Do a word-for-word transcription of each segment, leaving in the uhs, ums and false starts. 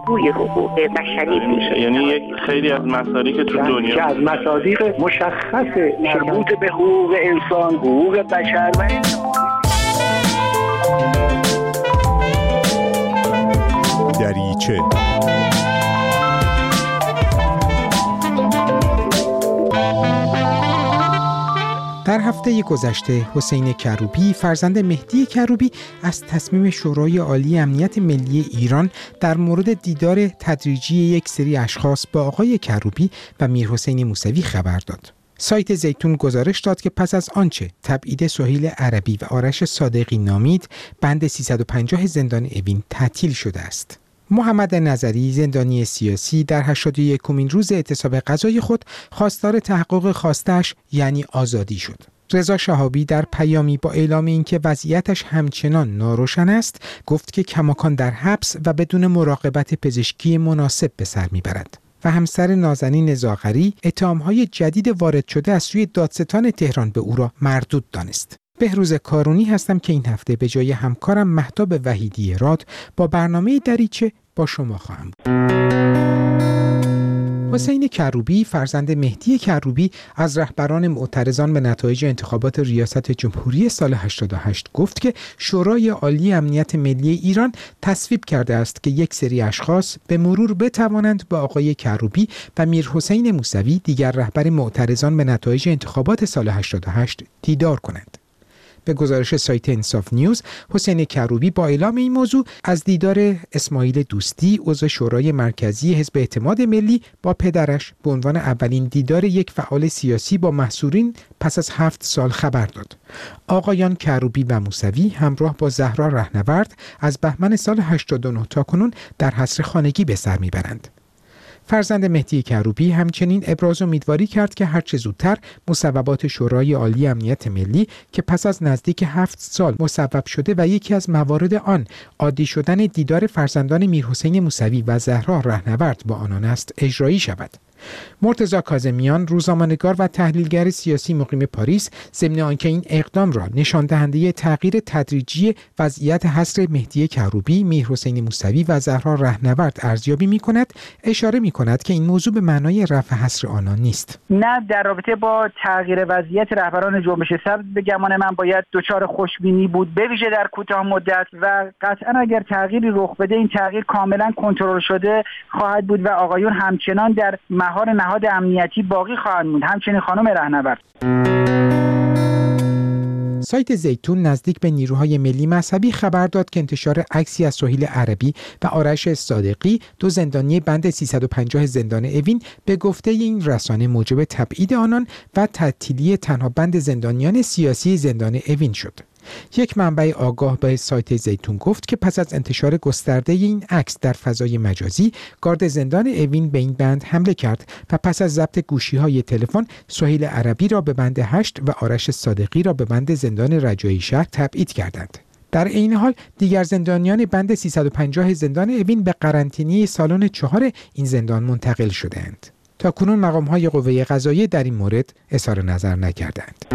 بازگوی حقوق بشری میشه. یعنی یک خیلی از مصادیق تو دنیا که از مصادیق مشخص مربوط به حقوق انسان، حقوق بشر و دریچه. در هفته گذشته حسین کروبی فرزند مهدی کروبی از تصمیم شورای عالی امنیت ملی ایران در مورد دیدار تدریجی یک سری اشخاص با آقای کروبی و میرحسین موسوی خبر داد. سایت زیتون گزارش داد که پس از آنچه تبعید سهیل عربی و آرش صادقی نامید، بند سیصد و پنجاه زندان اوین تعطیل شده است. محمد نظری زندانی سیاسی در هشتاد و یکمین روز اعتصاب غذای خود خواستار تحقق خواستش یعنی آزادی شد. رضا شهابی در پیامی با اعلام اینکه وضعیتش همچنان ناروشن است، گفت که کماکان در حبس و بدون مراقبت پزشکی مناسب به سر میبرد. و همسر نازنین زاغری اتهام‌های جدید وارد شده از سوی دادستان تهران به او را مردود دانست. بهروز کارونی هستم که این هفته به جای همکارم مهتاب وحیدی راد با برنامه دریچه با شما خواهم بود. حسین کروبی فرزند مهدی کروبی از رهبران معترضان به نتایج انتخابات ریاست جمهوری سال هشتاد و هشت گفت که شورای عالی امنیت ملی ایران تصویب کرده است که یک سری اشخاص به مرور بتوانند با آقای کروبی و میرحسین موسوی دیگر رهبر معترضان به نتایج انتخابات سال هشتاد و هشت دیدار کنند. به گزارش سایت انصاف نیوز، حسین کروبی با اعلام این موضوع از دیدار اسماعیل دوستی عضو شورای مرکزی حزب اعتماد ملی با پدرش به عنوان اولین دیدار یک فعال سیاسی با محصورین پس از هفت سال خبر داد. آقایان کروبی و موسوی همراه با زهرا رهنورد از بهمن سال هشتاد و نه تا کنون در حصر خانگی به سر میبرند. فرزند مهدی کروبی همچنین ابراز امیدواری کرد که هرچه زودتر مصوبات شورای عالی امنیت ملی که پس از نزدیک هفت سال مصوب شده و یکی از موارد آن عادی شدن دیدار فرزندان میرحسین موسوی و زهرا رهنورد با آنان است اجرایی شود. مرتضی کاظمیان روزنامه‌نگار و تحلیلگر سیاسی مقیم پاریس ضمن آنکه این اقدام را نشان دهنده تغییر تدریجی وضعیت حصر مهدی کروبی، میرحسین موسوی و زهرا رهنورد ارزیابی می‌کند، اشاره می‌کند که این موضوع به معنای رفع حصر آنان نیست. نه، در رابطه با تغییر وضعیت رهبران جنبش سبز به گمان من باید دچار خوشبینی بود، به ویژه در کوتاه مدت، و قطعا اگر تغییری رخ بده این تغییر کاملا کنترل شده خواهد بود و آقایون همچنان در مهار نهاد امنیتی باقی خواهند موند، همچنین خانم رهنورد. سایت زیتون نزدیک به نیروهای ملی مذهبی خبر داد که انتشار عکسی از سهیل عربی و آرش صادقی، دو زندانی بند سیصد و پنجاه زندان اوین، به گفته این رسانه موجب تبعید آنان و تعطیلی تنها بند زندانیان سیاسی زندان اوین شد. یک منبع آگاه به سایت زیتون گفت که پس از انتشار گسترده این عکس در فضای مجازی، گارد زندان اوین به این بند حمله کرد و پس از ضبط گوشی‌های تلفن سهیل عربی را به بند هشت و آرش صادقی را به بند زندان رجایی شهر تبعید کردند. در این حال دیگر زندانیان بند سیصد و پنجاه زندان اوین به قرنطینه سالن چهار این زندان منتقل شدند. تا کنون مقام‌های قوه قضاییه در این مورد اظهار نظر نکردند.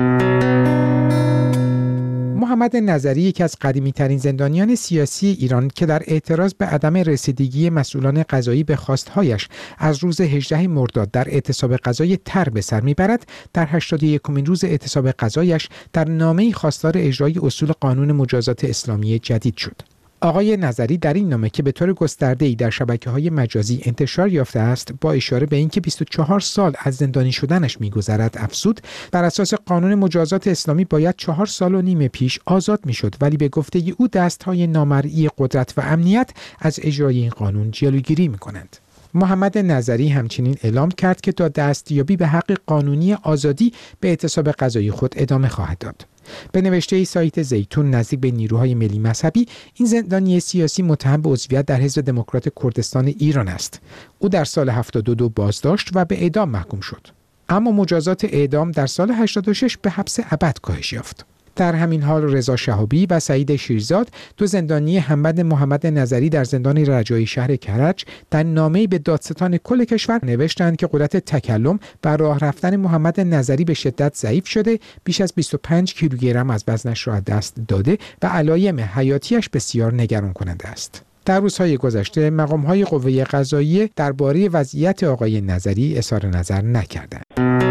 محمد نظری یکی از قدیمی‌ترین زندانیان سیاسی ایران که در اعتراض به عدم رسیدگی مسئولان قضایی به خواستهایش از روز هجدهم مرداد در اعتصاب قضای تر به سر میبرد، در هشتاد و یکمین روز اعتصاب قضایش در نامه‌ای خواستار اجرای اصول قانون مجازات اسلامی جدید شد. آقای نظری در این نامه که به طور گسترده‌ای در شبکه‌های مجازی انتشار یافته است، با اشاره به اینکه بیست و چهار سال از زندانی شدنش می‌گذرد افزود بر اساس قانون مجازات اسلامی باید چهار سال و نیم پیش آزاد می‌شد، ولی به گفته او دست‌های نامرئی قدرت و امنیت از اجرای این قانون جلوگیری می‌کنند. محمد نظری همچنین اعلام کرد که تا دستیابی به حق قانونی آزادی به اعتصاب قضایی خود ادامه خواهد داد. به نوشته سایت زیتون نزدیک به نیروهای ملی مذهبی، این زندانی سیاسی متهم به عضویت در حزب دموکرات کردستان ایران است. او در سال هفتاد و دو بازداشت و به اعدام محکوم شد، اما مجازات اعدام در سال هشتاد و شش به حبس ابد کاهش یافت. در همین حال رضا شهابی و سعید شیرزاد، دو زندانی همبند محمد نظری در زندان رجایی شهر کرج، در نامه‌ای به دادستان کل کشور نوشتند که قدرت تکلم و راه رفتن محمد نظری به شدت ضعیف شده، بیش از بیست و پنج کیلوگرم از وزنش را از دست داده و علایم حیاتیش بسیار نگران کننده است. در روزهای گذشته مقام‌های قوه قضاییه درباره وضعیت آقای نظری اظهار نظر نکردند.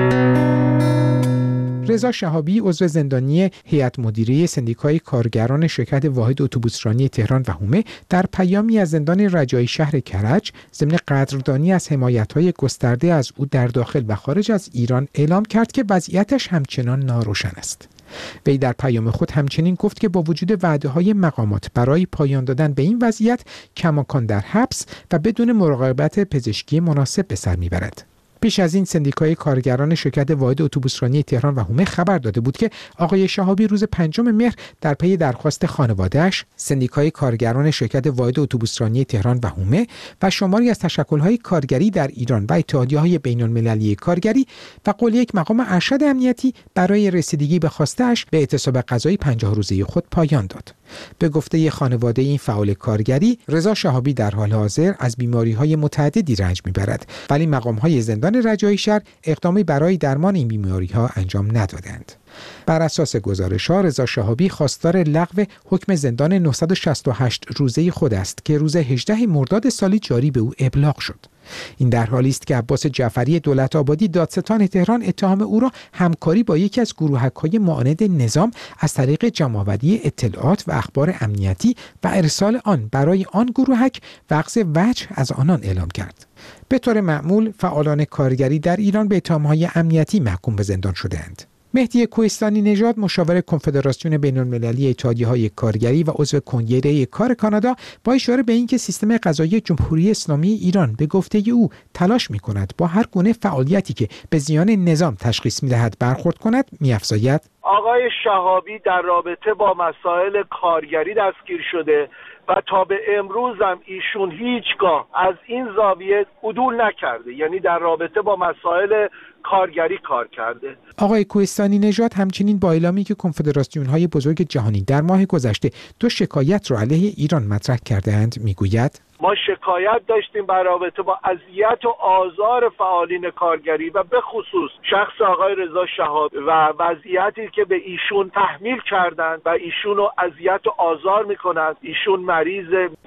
رضا شهابی عضو زندانی هیئت مدیره سندیکای کارگران شرکت واحد اتوبوسرانی تهران و حومه در پیامی از زندان رجایی شهر کرج ضمن قدردانی از حمایت‌های گسترده از او در داخل و خارج از ایران اعلام کرد که وضعیتش همچنان ناروشن است. وی در پیام خود همچنین گفت که با وجود وعده‌های مقامات برای پایان دادن به این وضعیت کماکان در حبس و بدون مراقبت پزشکی مناسب به سر می‌برد. پیش از این سندیکای کارگران شرکت واحد اتوبوسرانی تهران و حومه خبر داده بود که آقای شهابی روز پنجم مهر در پی درخواست خانواده‌اش، سندیکای کارگران شرکت واحد اتوبوسرانی تهران و حومه و شماری از تشکل‌های کارگری در ایران و اتحادیه‌های بین‌المللی کارگری و قول یک مقام ارشد امنیتی برای رسیدگی به خواسته‌اش به اعتصاب قضایی پنجاه روزه خود پایان داد. به گفته خانواده این فعال کارگری، رضا شهابی در حال حاضر از بیماری‌های متعددی رنج می‌برد، ولی مقام‌های زندان رجایی شهر اقدامی برای درمان این بیماری‌ها انجام ندادند. بر اساس گزارش‌ها رضا شهابی خواستار لغو حکم زندان نهصد و شصت و هشت روزه خود است که روز هجدهم مرداد سالی جاری به او ابلاغ شد. این در حالی است که عباس جعفری دولت آبادی دادستان تهران اتهام او را همکاری با یکی از گروهک‌های معاند نظام از طریق جمع‌آوری اطلاعات و اخبار امنیتی و ارسال آن برای آن گروهک و اخذ وجه از آنان اعلام کرد. به طور معمول فعالان کارگری در ایران به اتهام‌های امنیتی محکوم به زندان شده‌اند. مهدی کوهستانی نژاد مشاور کنفدراسیون بین‌المللی اتحادیه‌های کارگری و عضو کنگره کار کانادا با اشاره به اینکه سیستم قضایی جمهوری اسلامی ایران به گفته او تلاش می‌کند با هر گونه فعالیتی که به زیان نظام تشخیص می‌دهد برخورد کند، می‌افزاید آقای شهابی در رابطه با مسائل کارگری دستگیر شده و تا به امروز هم ایشون هیچگاه از این زاویه عدول نکرده، یعنی در رابطه با مسائل کارگری کار کرده. آقای کوهستانی نژاد همچنین با اعلامی که کنفدراسیون‌های بزرگ جهانی در ماه گذشته دو شکایت را علیه ایران مطرح کرده‌اند میگوید ما شکایت داشتیم بر رابطه با اذیت و آزار فعالین کارگری و به خصوص شخص آقای رضا شهابی و وضعیتی که به ایشون تحمیل کردند و ایشون رو اذیت و آزار میکنند. ایشون مریض.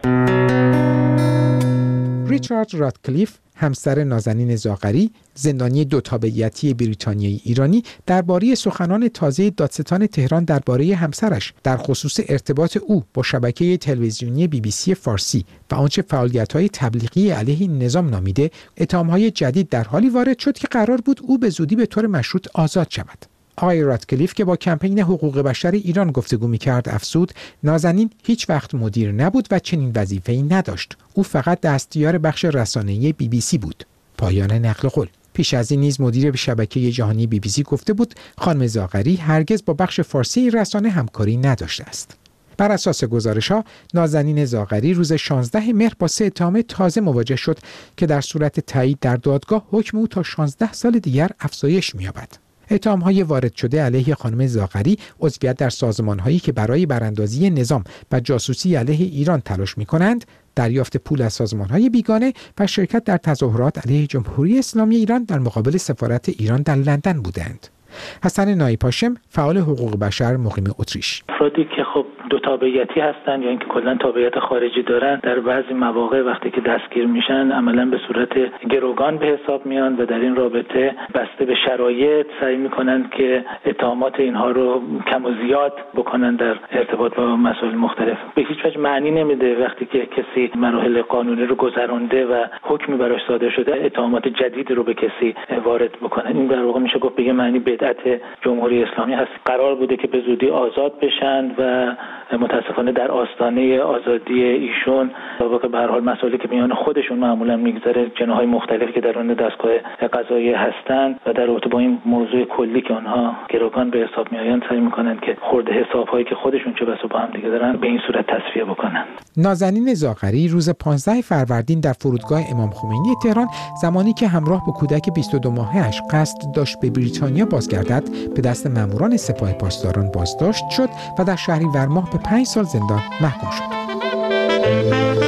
ریچارد رادکلیف همسر نازنین زاغری، زندانی دو تابعیتی بریتانیایی ایرانی، درباره سخنان تازه دادستان تهران درباره همسرش در خصوص ارتباط او با شبکه تلویزیونی بی بی سی فارسی و آنچه فعالیت‌های تبلیغی علیه نظام نامیده، اتهام‌های جدید در حالی وارد شد که قرار بود او به زودی به طور مشروط آزاد شود. آقای رادکلیف که با کمپین حقوق بشر ایران گفتگو می‌کرد افزود نازنین هیچ وقت مدیر نبود و چنین وظیفه‌ای نداشت. او فقط دستیار بخش رسانه‌ای بی بی سی بود. پایان نقل قول. پیش از این نیز مدیر شبکه جهانی بی بی سی گفته بود خانم زاغری هرگز با بخش فارسی رسانه همکاری نداشته است. بر اساس گزارش‌ها نازنین زاغری روز شانزدهم مهر با سه اتهام تازه مواجه شد که در صورت تایید در دادگاه حکم او تا شانزده سال دیگر افزایش می‌یابد. اتهام‌های وارد شده علیه خانم زاغری عضویت در سازمان‌هایی که برای براندازی نظام و جاسوسی علیه ایران تلاش می‌کنند، دریافت پول از سازمان‌های بیگانه و شرکت در تظاهرات علیه جمهوری اسلامی ایران در مقابل سفارت ایران در لندن بودند. حسن نایپاشم فعال حقوق بشر مقیم اتریش. افرادی که خب دو تابعیتی هستن یا اینکه کلا تابعیت خارجی دارن در بعضی مواقع وقتی که دستگیر میشن عملاً به صورت گروگان به حساب میان و در این رابطه بسته به شرایط سعی میکنن که اتهامات اینها رو کم و زیاد بکنن در ارتباط با مسائل مختلف. به هیچ وجه معنی نمیده وقتی که کسی مراحل قانونی رو گذرانده و حکمی براش صادر شده اتهامات جدیدی رو به کسی وارد بکنن. این در واقع میشه گفت بگه معنی بدعت جمهوری اسلامی هست. قرار بوده که به زودی آزاد بشن و متاسفانه در آستانه آزادی ایشون واقعا به هر حال مسائلی که میان خودشون معمولا میگذره جناح‌های مختلفی که در اون دستگاه قضایی هستند و در رابطه با این موضوع کلی که آنها گروگان به حساب میآیند سعی میکنن که خورده حساب‌هایی که خودشون چه بسا با هم دیگه دارن به این صورت تصفیه بکنن. نازنین زاغری روز پانزدهم فروردین در فرودگاه امام خمینی تهران زمانی که همراه با کودک بیست و دو ماهه‌اش قصد داشت به بریتانیا بازگردد به دست ماموران سپاه پاسداران بازداشت شد و در شهریور ماه به پنج سال زندان محکوم شد.